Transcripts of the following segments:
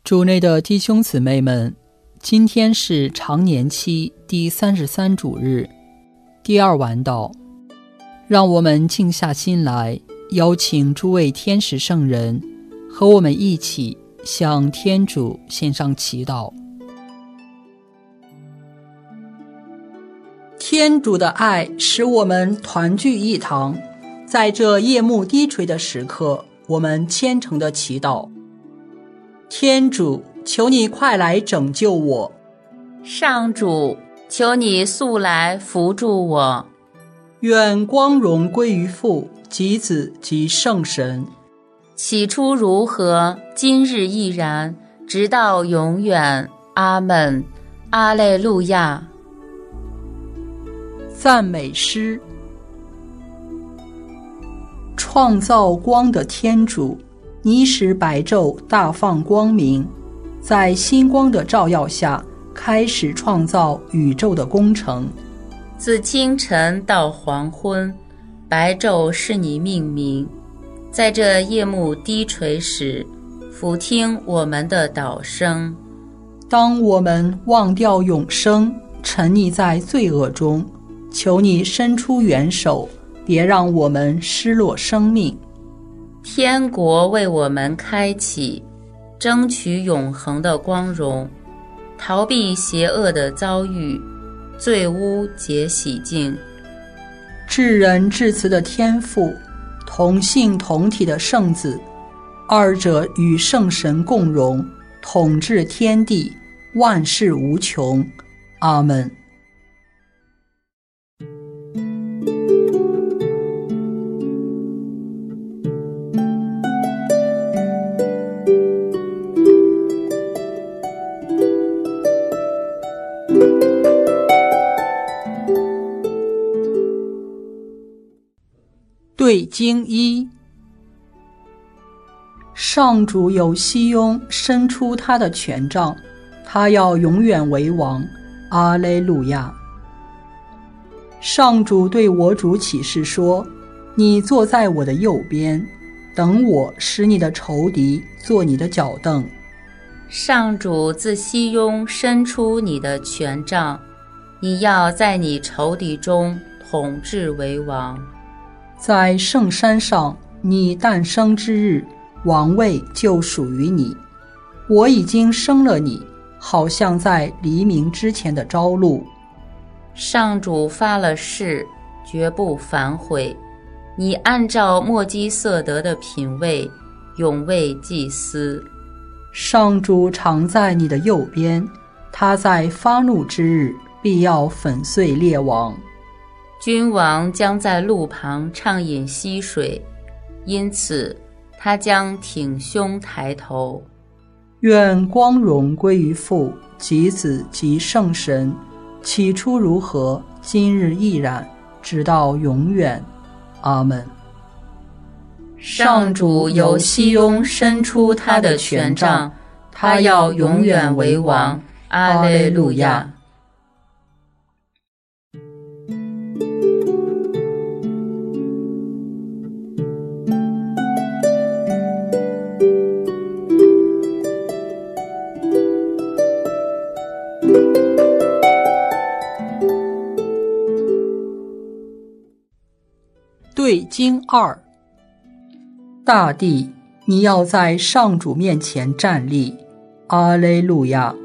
主内的弟兄姊妹们，今天是常年期第33主日，第二晚祷。让我们静下心来，邀请诸位天使圣人和我们一起向天主献上祈祷。天主的爱使我们团聚一堂，在这夜幕低垂的时刻，我们虔诚地祈祷。天主，求你快来拯救我。 上主，求你速来扶助我。 愿光荣归于父及子及圣神。 起初如何，今日亦然，直到永远。阿们。阿肋路亚。 赞美诗。创造光的天主，你使白昼大放光明，在星光的照耀下开始创造宇宙的工程。 自清晨到黄昏，白昼是你命名，在这夜幕低垂时，俯听我们的祷声。 当我们忘掉永生，沉溺在罪恶中，求你伸出援手，别让我们失落生命。 天国为我们开启，争取永恒的光荣，逃避邪恶的遭遇，罪污皆洗净。 至仁至慈的天父，同性同体的圣子，二者与圣神共荣，统治天地，万事无穷。阿们。对经一。上主有熙雍伸出他的权杖，他要永远为王。阿肋路亚。上主对我主起誓说，你坐在我的右边，等我使你的仇敌做你的脚凳。 上主自熙雍伸出你的权杖，你要在你仇敌中统治为王。 在圣山上，你诞生之日，王位就属于你。我已经生了你，好像在黎明之前的朝露。 上主发了誓，绝不反悔。你按照默基瑟德的品位，永为祭司。 上主常在你的右边，他在发怒之日，必要粉碎列王。 君王将在路旁畅饮溪水，因此他将挺胸抬头。 愿光荣归于父及子及圣神，起初如何，今日亦然，直到永远。阿们。 上主由熙雍伸出他的权杖，他要永远为王。阿肋路亚。 对经二。大地，你要在上主面前站立。阿肋路亚。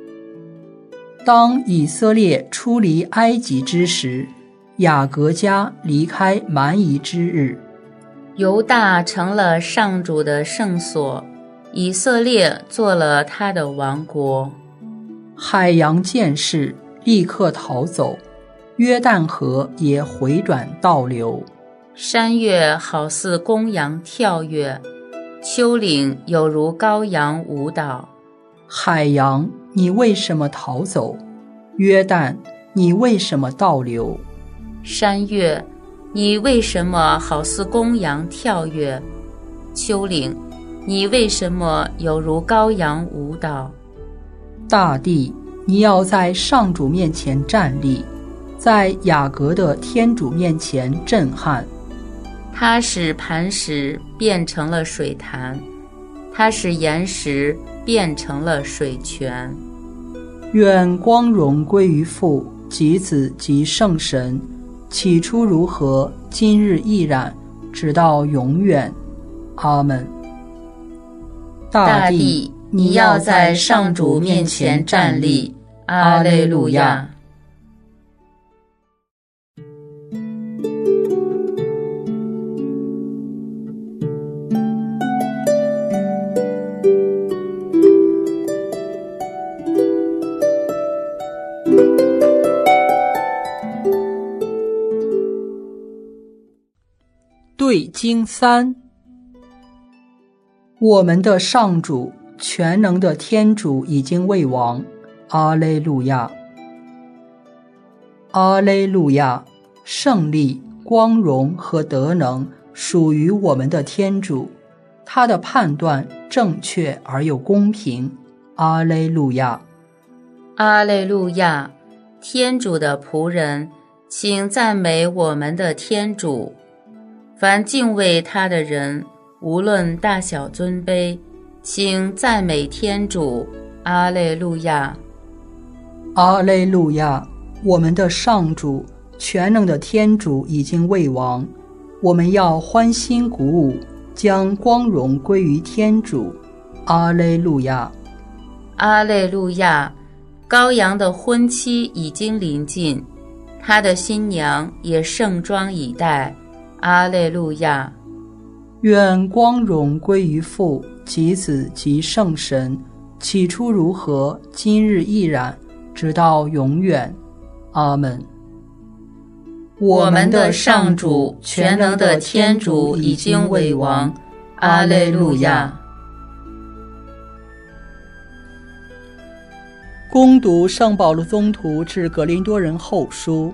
当以色列出离埃及之时，雅各家离开蛮夷之日， 犹大成了上主的圣所，以色列做了他的王国。 海洋见势，立刻逃走，约旦河也回转倒流。 山岳好似公羊跳跃，丘陵有如羔羊舞蹈。 海洋，你为什么逃走？约旦，你为什么倒流？ 山岳，你为什么好似公羊跳跃？丘陵，你为什么有如羔羊舞蹈？ 大地，你要在上主面前站立，在雅各的天主面前震撼。 他使磐石变成了水潭，他使岩石变成了水泉。 愿光荣归于父及子及圣神，起初如何，今日亦然，直到永远。阿们。 大地，你要在上主面前站立。阿肋路亚。 对经3，我们的上主，全能的天主已经为王。阿肋路亚。阿肋路亚。胜利、光荣和德能属于我们的天主，他的判断正确而又公平。阿肋路亚。 阿肋路亚。天主的仆人，请赞美我们的天主。凡敬畏他的人，无论大小尊卑，请赞美天主。阿肋路亚。 阿肋路亚。我们的上主，全能的天主已经为王，我们要欢欣鼓舞，将光荣归于天主。阿肋路亚。 阿肋路亚。羔羊的婚期已经临近，他的新娘也盛装以待。阿肋路亚。 愿光荣归于父及子及圣神，起初如何，今日亦然，直到永远。阿们。 我们的上主，全能的天主已经为王。阿肋路亚。 恭读圣保禄宗徒致格林多人后书。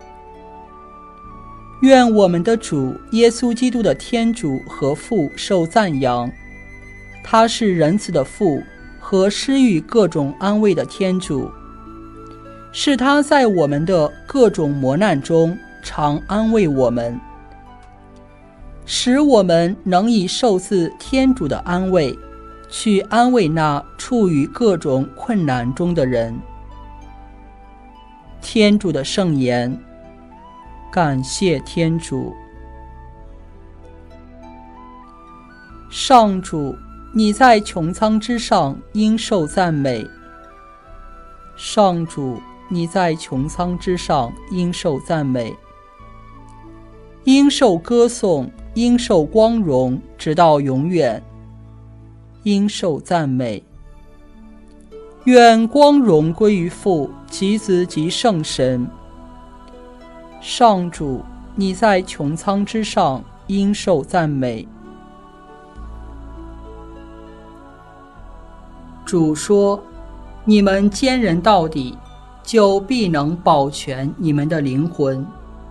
愿我们的主耶稣基督的天主和父受赞扬，他是仁慈的父和施予各种安慰的天主，是他在我们的各种磨难中常安慰我们，使我们能以受自天主的安慰去安慰那处于各种困难中的人。天主的圣言。感谢天主。上主，你在穹苍之上应受赞美。上主，你在穹苍之上应受赞美，应受歌颂，应受光荣，直到永远。应受赞美。愿光荣归于父及子及圣神。上主，你在穹苍之上应受赞美。主说，你们坚忍到底，就必能保全你们的灵魂。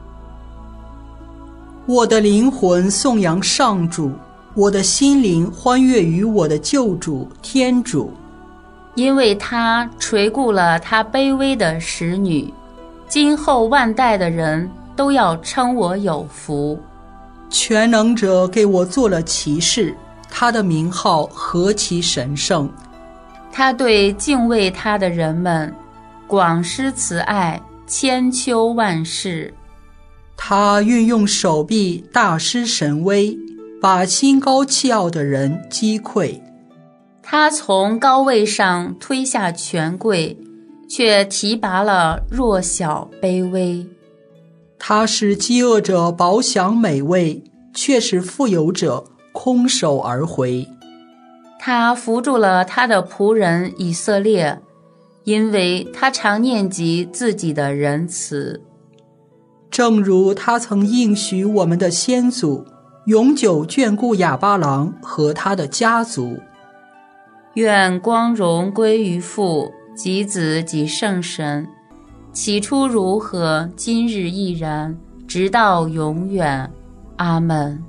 我的灵魂颂扬上主，我的心灵欢悦于我的救主天主， 因为他垂顾了他卑微的使女，今后万代的人都要称我有福。 全能者给我做了骑士，他的名号何其神圣。 他对敬畏他的人们广施慈爱，千秋万世。 他运用手臂大施神威，把心高气傲的人击溃。 他从高位上推下权贵，却提拔了弱小卑微。 他使饥饿者饱享美味，却使富有者空手而回。 他扶助了他的仆人以色列，因为他常念及自己的仁慈。 正如他曾应许我们的先祖，永久眷顾亚巴郎和他的家族。 愿光荣归于父及子及圣神，起初如何，今日亦然，直到永远。阿们。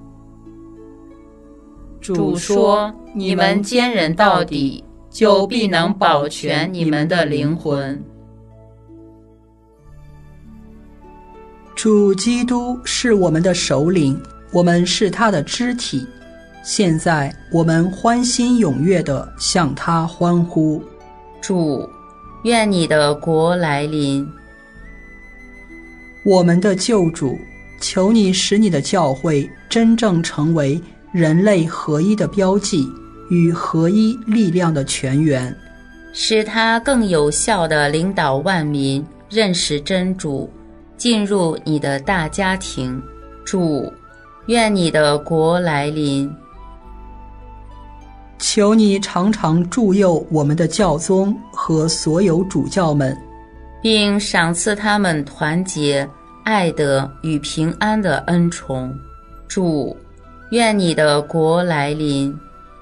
主说，你们坚忍到底，就必能保全你们的灵魂。 主基督是我们的首领，我们是他的肢体。 现在我们欢欣踊跃地向他欢呼。 主，愿你的国来临。 我们的救主，求你使你的教会真正成为人类合一的标记与合一力量的泉源， 使它更有效地领导万民认识真主，进入你的大家庭。主，愿你的国来临。 求你常常助佑我们的教宗和所有主教们， 并赏赐他们团结、爱德与平安的恩宠。主，愿你的国来临。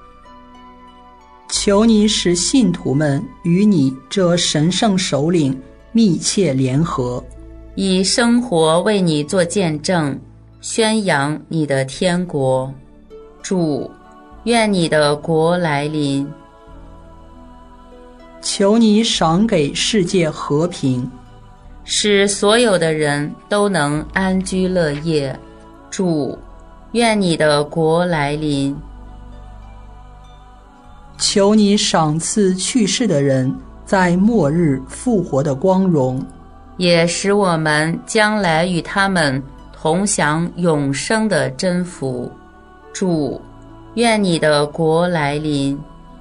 求你使信徒们与你这神圣首领密切联合， 以生活为你做见证，宣扬你的天国。主，愿你的国来临。 求你赏给世界和平， 使所有的人都能安居乐业。主，愿你的国来临。 求你赏赐去世的人在末日复活的光荣， 也使我们将来与他们同享永生的真福。主，愿你的国来临。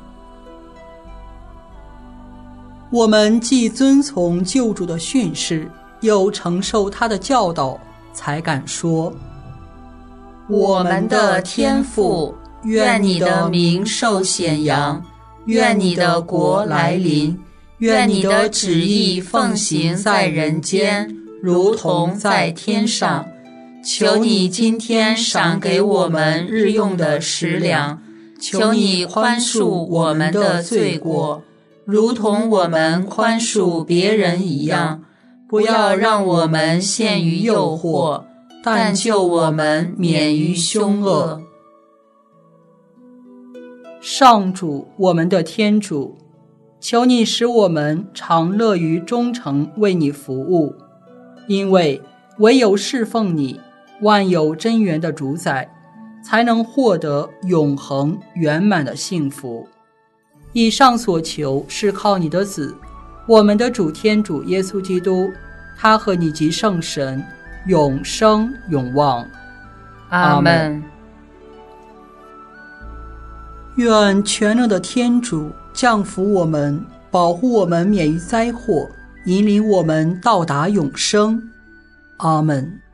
我们既遵从救主的训示，又承受他的教导，才敢说： 我们的天父，愿你的名受显扬，愿你的国来临，愿你的旨意奉行在人间，如同在天上。求你今天赏给我们日用的食粮，求你宽恕我们的罪过，如同我们宽恕别人一样，不要让我们陷于诱惑，但救我们免于凶恶。 上主，我们的天主，求你使我们常乐于忠诚为你服务，因为唯有侍奉你，万有真源的主宰，才能获得永恒圆满的幸福。以上所求是靠你的子，我们的主天主耶稣基督，他和你及圣神永生永旺。 阿们。 愿全能的天主降福我们，保护我们免于灾祸，引领我们到达永生。阿们。